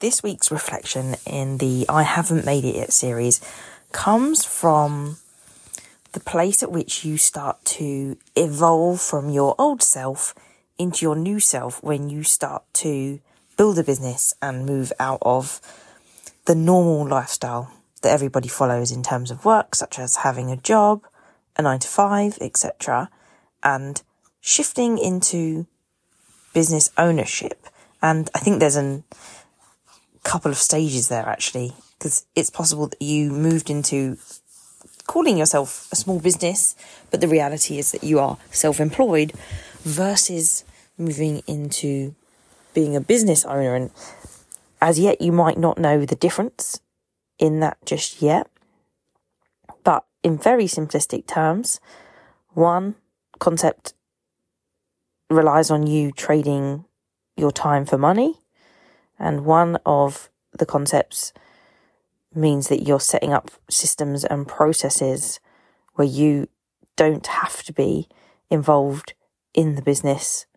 This week's reflection in the I Haven't Made It Yet series comes from the place at which you start to evolve from your old self into your new self when you start to build a business and move out of the normal lifestyle that everybody follows in terms of work, such as having a job, a 9-to-5, etc., and shifting into business ownership. And I think there's a couple of stages there, actually, because it's possible that you moved into calling yourself a small business, but the reality is that you are self-employed, versus moving into being a business owner. And as yet, you might not know the difference in that just yet. But in very simplistic terms, one concept relies on you trading your time for money, and one of the concepts means that you're setting up systems and processes where you don't have to be involved in the business,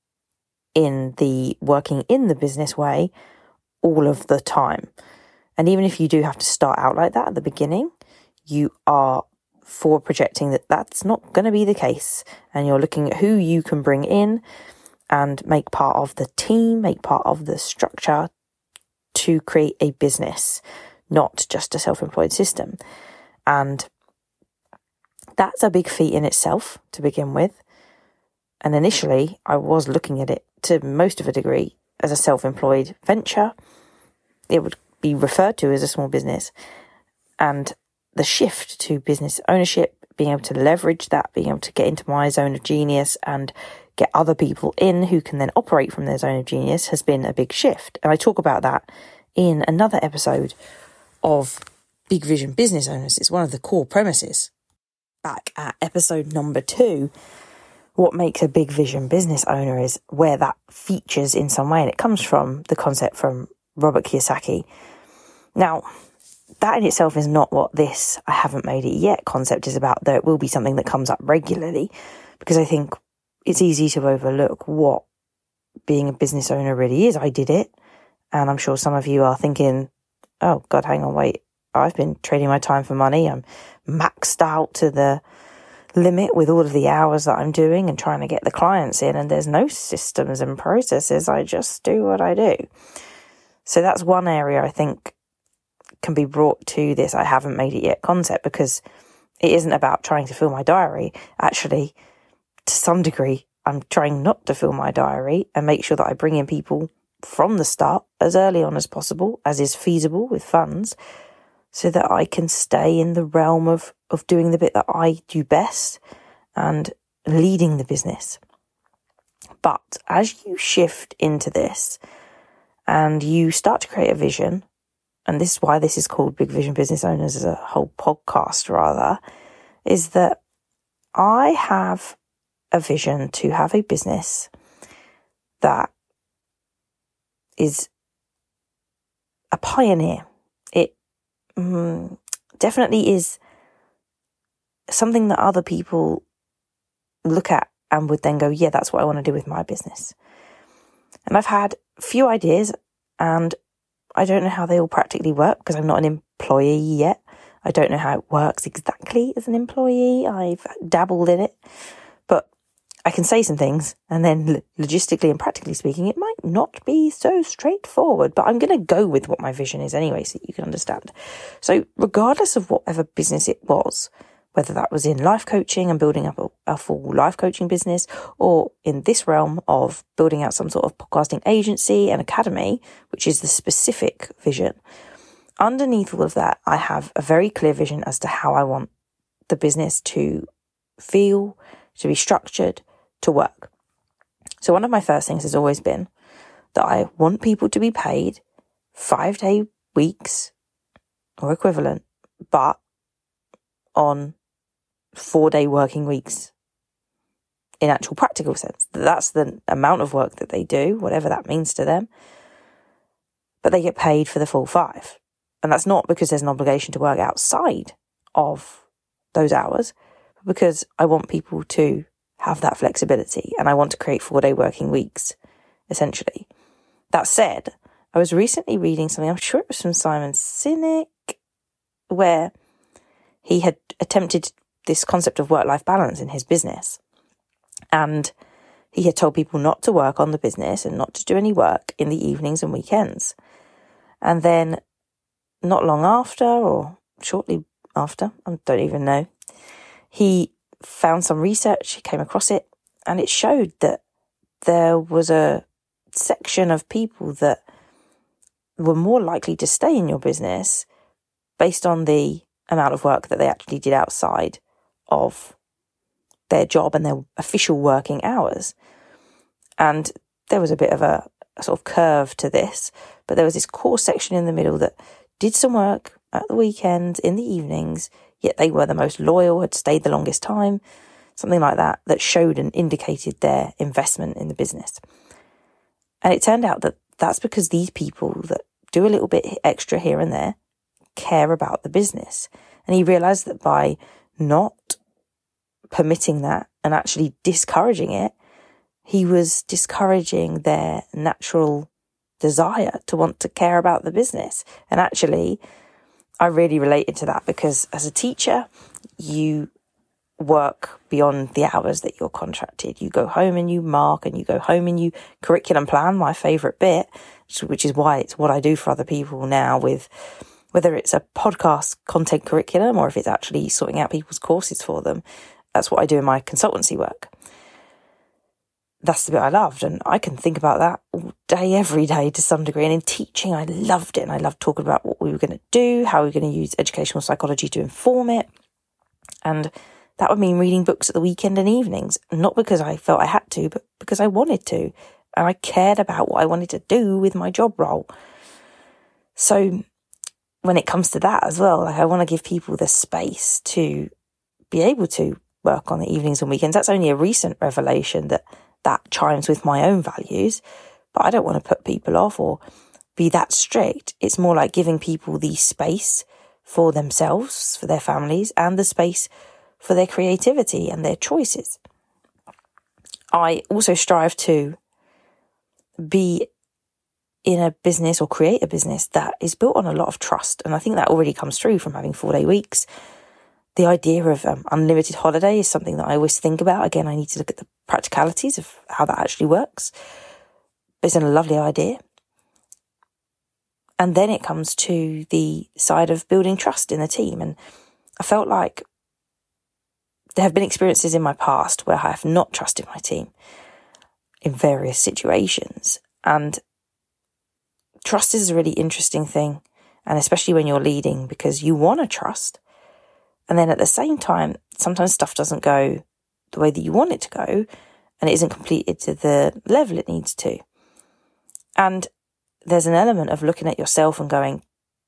in the working in the business way all of the time. And even if you do have to start out like that at the beginning, you are forward projecting that that's not going to be the case. And you're looking at who you can bring in and make part of the team, make part of the structure to create a business, not just a self-employed system. And that's a big feat in itself to begin with. And initially, I was looking at it to most of a degree as a self-employed venture. It would be referred to as a small business. And the shift to business ownership, being able to leverage that, being able to get into my zone of genius and get other people in who can then operate from their zone of genius, has been a big shift. And I talk about that in another episode of Big Vision Business Owners. It's one of the core premises. Back at episode number 2, what makes a big vision business owner is where that features in some way. And it comes from the concept from Robert Kiyosaki. Now, that in itself is not what this I haven't made it yet concept is about, though it will be something that comes up regularly, because I think it's easy to overlook what being a business owner really is. I did it, and I'm sure some of you are thinking, oh God, hang on, wait, I've been trading my time for money. I'm maxed out to the limit with all of the hours that I'm doing and trying to get the clients in, and there's no systems and processes. I just do what I do. So that's one area I think can be brought to this I haven't made it yet concept, because it isn't about trying to fill my diary. Actually, to some degree, I'm trying not to fill my diary and make sure that I bring in people from the start as early on as possible, as is feasible with funds, so that I can stay in the realm of doing the bit that I do best and leading the business. But as you shift into this and you start to create a vision, and this is why this is called Big Vision Business Owners as a whole podcast rather, is that I have a vision to have a business that is a pioneer. It definitely is something that other people look at and would then go, yeah, that's what I want to do with my business. And I've had a few ideas, and I don't know how they all practically work because I'm not an employee yet. I don't know how it works exactly as an employee. I've dabbled in it, but I can say some things, and then logistically and practically speaking, it might not be so straightforward, but I'm going to go with what my vision is anyway, so you can understand. So regardless of whatever business it was, whether that was in life coaching and building up a full life coaching business, or in this realm of building out some sort of podcasting agency and academy, which is the specific vision, underneath all of that, I have a very clear vision as to how I want the business to feel, to be structured, to work. So one of my first things has always been that I want people to be paid 5-day weeks or equivalent, but on 4-day working weeks in actual practical sense. That's the amount of work that they do, whatever that means to them, but they get paid for the full 5. And that's not because there's an obligation to work outside of those hours, but because I want people to have that flexibility, and I want to create 4-day working weeks, essentially. That said, I was recently reading something, I'm sure it was from Simon Sinek, where he had attempted this concept of work-life balance in his business. And he had told people not to work on the business and not to do any work in the evenings and weekends. And then not long after, or shortly after, I don't even know, he found some research, he came across it, and it showed that there was a section of people that were more likely to stay in your business based on the amount of work that they actually did outside of their job and their official working hours. And there was a bit of a sort of curve to this, but there was this core section in the middle that did some work at the weekends, in the evenings, yet they were the most loyal, had stayed the longest time, something like that, that showed and indicated their investment in the business. And it turned out that that's because these people that do a little bit extra here and there care about the business. And he realised that by not permitting that and actually discouraging it, he was discouraging their natural desire to want to care about the business. And actually, I really related to that because as a teacher, you work beyond the hours that you're contracted. You go home and you mark, and you go home and you curriculum plan, my favourite bit, which is why it's what I do for other people now, with whether it's a podcast content curriculum or if it's actually sorting out people's courses for them. That's what I do in my consultancy work. That's the bit I loved, and I can think about that all day, every day to some degree. And in teaching, I loved it, and I loved talking about what we were going to do, how we were going to use educational psychology to inform it. And that would mean reading books at the weekend and evenings, not because I felt I had to, but because I wanted to. And I cared about what I wanted to do with my job role. So when it comes to that as well, I want to give people the space to be able to work on the evenings and weekends. That's only a recent revelation that chimes with my own values, but I don't want to put people off or be that strict. It's more like giving people the space for themselves, for their families, and the space for their creativity and their choices. I also strive to be in a business or create a business that is built on a lot of trust. And I think that already comes through from having 4-day weeks. The idea of unlimited holiday is something that I always think about. Again, I need to look at the practicalities of how that actually works. But it's a lovely idea. And then it comes to the side of building trust in the team. And I felt like there have been experiences in my past where I have not trusted my team in various situations. And trust is a really interesting thing. And especially when you're leading, because you want to trust. And then at the same time, sometimes stuff doesn't go the way that you want it to go, and it isn't completed to the level it needs to. And there's an element of looking at yourself and going,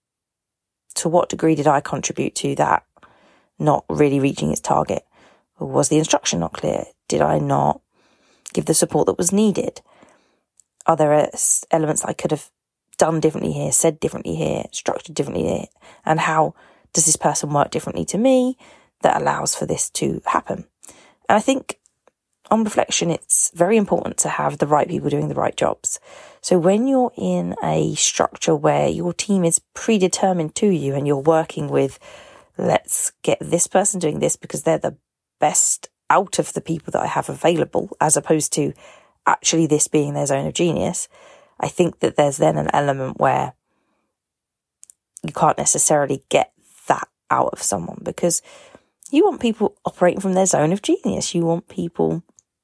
to what degree did I contribute to that not really reaching its target? Or was the instruction not clear? Did I not give the support that was needed? Are there elements I could have done differently here, said differently here, structured differently here? And how does this person work differently to me that allows for this to happen? And I think on reflection, it's very important to have the right people doing the right jobs. So when you're in a structure where your team is predetermined to you and you're working with, let's get this person doing this because they're the best out of the people that I have available, as opposed to actually this being their zone of genius, I think that there's then an element where you can't necessarily get that out of someone, because you want people operating from their zone of genius. You want people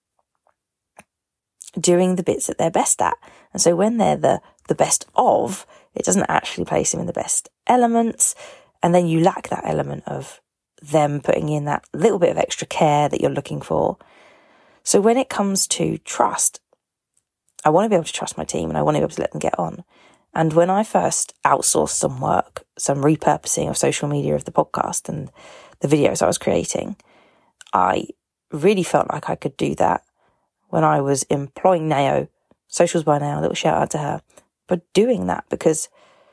doing the bits that they're best at. And so when they're the best of, it doesn't actually place them in the best elements. And then you lack that element of them putting in that little bit of extra care that you're looking for. So when it comes to trust, I want to be able to trust my team and I want to be able to let them get on. And when I first outsourced some work, some repurposing of social media of the podcast and the videos I was creating, I really felt like I could do that when I was employing Nao, Socials by Nao, little shout out to her, but doing that because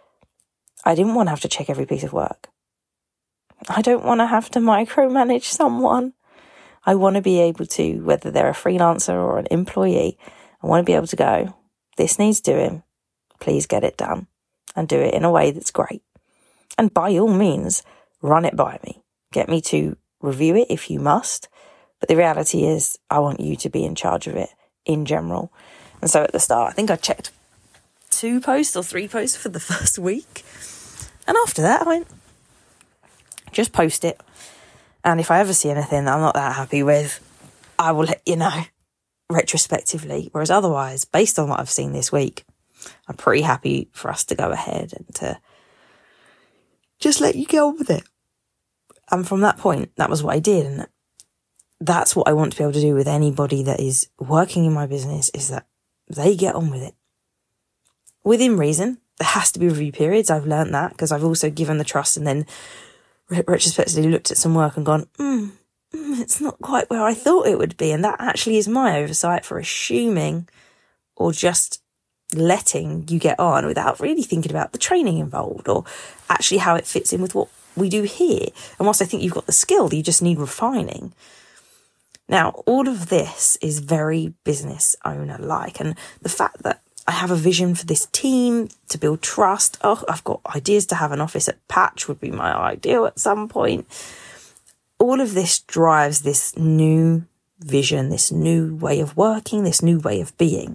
I didn't want to have to check every piece of work. I don't want to have to micromanage someone. I want to be able to, whether they're a freelancer or an employee, I want to be able to go, this needs doing, please get it done and do it in a way that's great. And by all means, run it by me. Get me to review it if you must. But the reality is I want you to be in charge of it in general. And so at the start, I think I checked 2 posts or 3 posts for the first week. And after that, I went, just post it. And if I ever see anything that I'm not that happy with, I will let you know retrospectively. Whereas otherwise, based on what I've seen this week, I'm pretty happy for us to go ahead and to just let you get on with it. And from that point, that was what I did. And that's what I want to be able to do with anybody that is working in my business, is that they get on with it. Within reason, there has to be review periods. I've learned that because I've also given the trust and then retrospectively looked at some work and gone, it's not quite where I thought it would be. And that actually is my oversight for assuming or just letting you get on without really thinking about the training involved or actually how it fits in with what we do here. And whilst I think you've got the skill, you just need refining. Now, all of this is very business owner-like. And the fact that I have a vision for this team to build trust. Oh, I've got ideas to have an office at Patch would be my ideal at some point. All of this drives this new vision, this new way of working, this new way of being.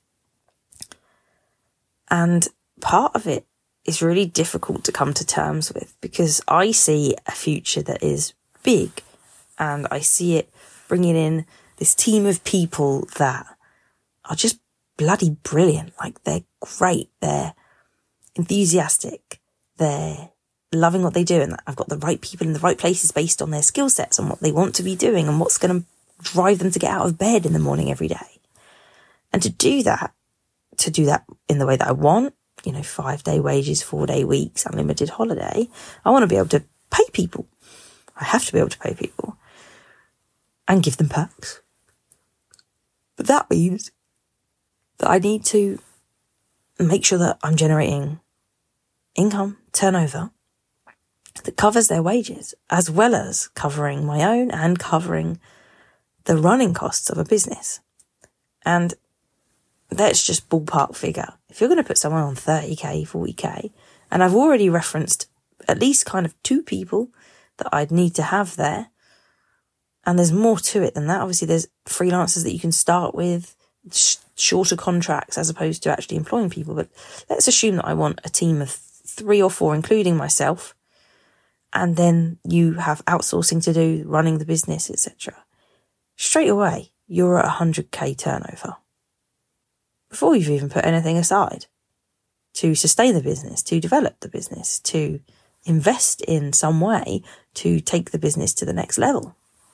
And part of it is really difficult to come to terms with because I see a future that is big and I see it bringing in this team of people that are just bloody brilliant. Like, they're great. They're enthusiastic. They're loving what they do. And I've got the right people in the right places based on their skill sets and what they want to be doing and what's going to drive them to get out of bed in the morning every day. And to do that in the way that I want, 5-day wages, 4-day weeks, unlimited holiday, I want to be able to pay people. I have to be able to pay people and give them perks. But that means that I need to make sure that I'm generating income, turnover, that covers their wages, as well as covering my own and covering the running costs of a business. And that's just ballpark figure. If you're going to put someone on 30k, 40k, and I've already referenced at least kind of 2 people that I'd need to have there, and there's more to it than that. Obviously, there's freelancers that you can start with, shorter contracts as opposed to actually employing people. But let's assume that I want a team of 3 or 4, including myself, and then you have outsourcing to do, running the business, etc. Straight away, you're at 100k turnover before you've even put anything aside to sustain the business, to develop the business, to invest in some way to take the business to the next level.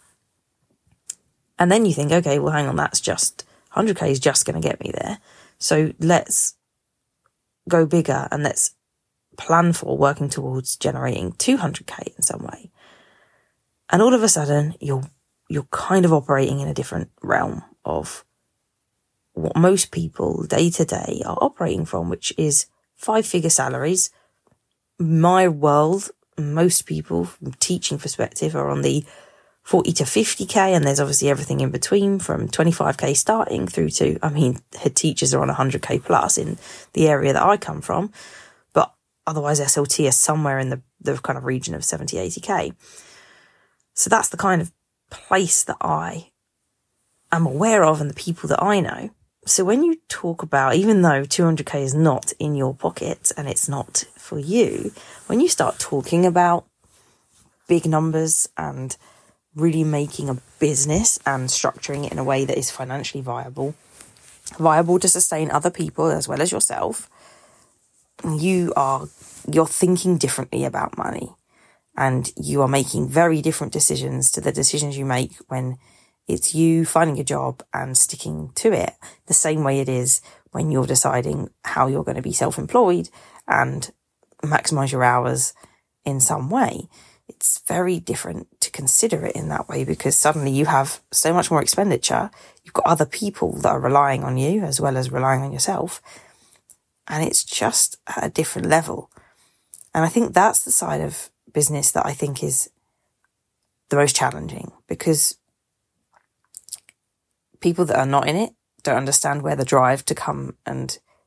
And then you think, okay, well, hang on, that's just 100k is just going to get me there. So let's go bigger and let's plan for working towards generating 200k in some way. And all of a sudden, you're kind of operating in a different realm of what most people day to day are operating from, which is 5-figure salaries. My world, most people from teaching perspective are on the 40 to 50k, and there's obviously everything in between from 25k starting through to, head teachers are on 100k plus in the area that I come from, but otherwise SLT is somewhere in the kind of region of 70, 80k. So that's the kind of place that I am aware of and the people that I know. So when you talk about, even though 200k is not in your pocket and it's not for you, when you start talking about big numbers and really making a business and structuring it in a way that is financially viable to sustain other people as well as yourself, you're thinking differently about money, and you are making very different decisions to the decisions you make when it's you finding a job and sticking to it, the same way it is when you're deciding how you're going to be self-employed and maximize your hours in some way. It's very different to consider it in that way because suddenly you have so much more expenditure. You've got other people that are relying on you as well as relying on yourself. And it's just at a different level. And I think that's the side of business that I think is the most challenging, because people that are not in it don't understand where the drive to come and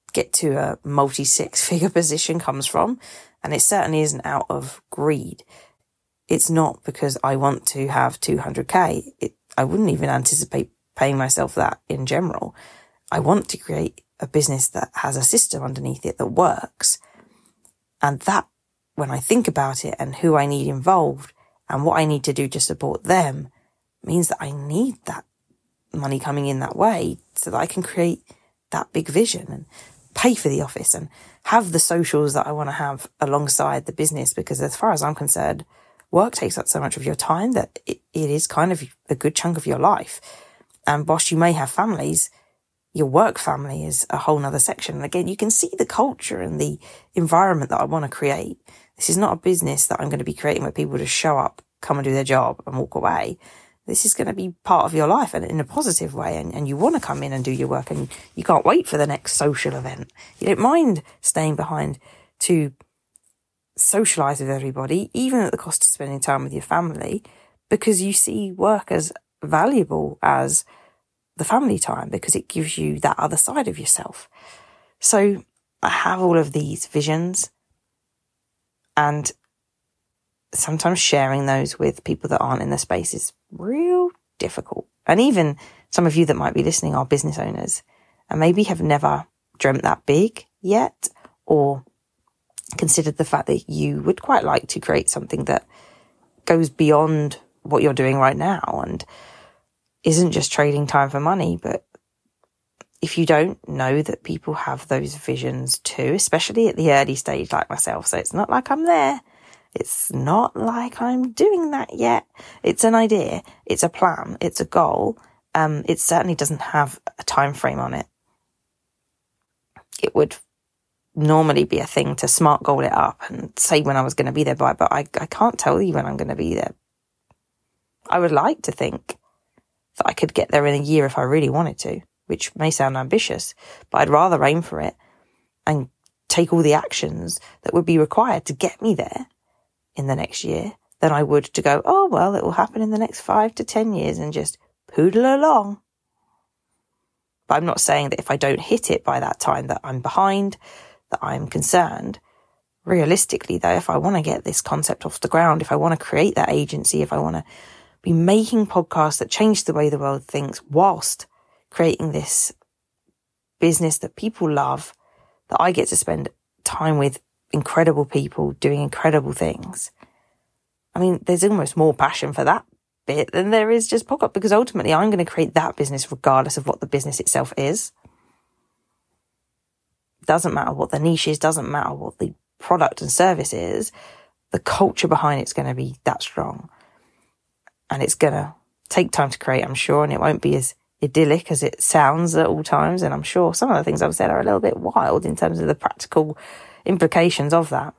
get to a multi 6-figure position comes from. And it certainly isn't out of greed. It's not because I want to have 200k. I wouldn't even anticipate paying myself that in general. I want to create a business that has a system underneath it that works. And that, when I think about it and who I need involved and what I need to do to support them, means that I need that money coming in that way so that I can create that big vision and pay for the office and have the socials that I want to have alongside the business. Because as far as I'm concerned, work takes up so much of your time that it is kind of a good chunk of your life. And whilst you may have families, your work family is a whole nother section. And again, you can see the culture and the environment that I want to create. This is not a business that I'm going to be creating where people just show up, come and do their job and walk away. This is going to be part of your life and in a positive way. And you want to come in and do your work and you can't wait for the next social event. You don't mind staying behind to socialise with everybody, even at the cost of spending time with your family, because you see work as valuable as the family time, because it gives you that other side of yourself. So I have all of these visions, and sometimes sharing those with people that aren't in the space is real difficult. And even some of you that might be listening are business owners and maybe have never dreamt that big yet, or considered the fact that you would quite like to create something that goes beyond what you're doing right now and isn't just trading time for money. But if you don't know that people have those visions too, especially at the early stage like myself, so it's not like I'm there. It's not like I'm doing that yet. It's an idea. It's a plan. It's a goal. It certainly doesn't have a time frame on it. It would normally be a thing to smart goal it up and say when I was going to be there by, but I can't tell you when I'm going to be there. I would like to think that I could get there in a year if I really wanted to, which may sound ambitious, but I'd rather aim for it and take all the actions that would be required to get me there in the next year than I would to go, oh, well, it will happen in the next 5 to 10 years and just poodle along. But I'm not saying that if I don't hit it by that time that I'm behind, that I'm concerned. Realistically, though, if I want to get this concept off the ground, if I want to create that agency, if I want to be making podcasts that change the way the world thinks whilst creating this business that people love, that I get to spend time with incredible people doing incredible things. I mean, there's almost more passion for that bit than there is just podcast, because ultimately I'm going to create that business regardless of what the business itself is. Doesn't matter what the niche is, doesn't matter what the product and service is, the culture behind it's going to be that strong. And it's going to take time to create, I'm sure, and it won't be as idyllic as it sounds at all times. And I'm sure some of the things I've said are a little bit wild in terms of the practical implications of that.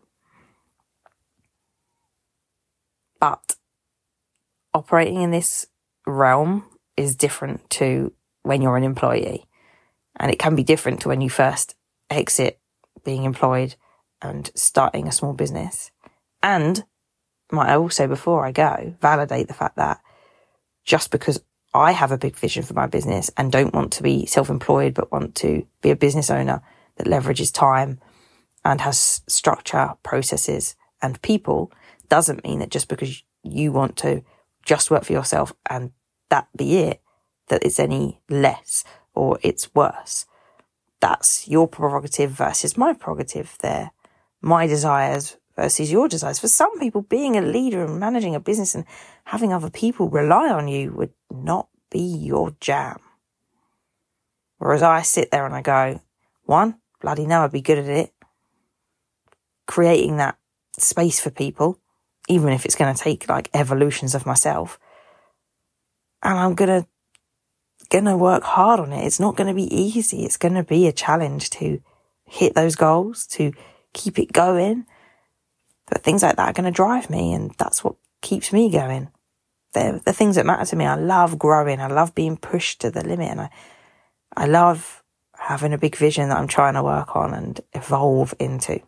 But operating in this realm is different to when you're an employee. And it can be different to when you first exit being employed and starting a small business. And might I also, before I go, validate the fact that just because I have a big vision for my business and don't want to be self-employed but want to be a business owner that leverages time and has structure, processes and people, doesn't mean that just because you want to just work for yourself and that be it, that it's any less or it's worse. That's your prerogative versus my prerogative there. My desires versus your desires. For some people, being a leader and managing a business and having other people rely on you would not be your jam. Whereas I sit there and I go, one, bloody no, I'd be good at it. Creating that space for people, even if it's going to take like evolutions of myself. And I'm going to work hard on it. It's not going to be easy. It's going to be a challenge to hit those goals, to keep it going. But things like that are going to drive me, and that's what keeps me going. They're the things that matter to me. I love growing. I love being pushed to the limit, and I love having a big vision that I'm trying to work on and evolve into.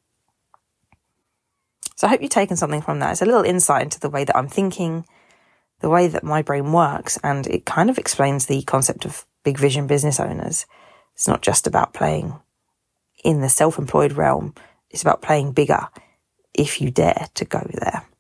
So I hope you've taken something from that. It's a little insight into the way that I'm thinking, the way that my brain works, and it kind of explains the concept of big vision business owners. It's not just about playing in the self-employed realm, it's about playing bigger if you dare to go there.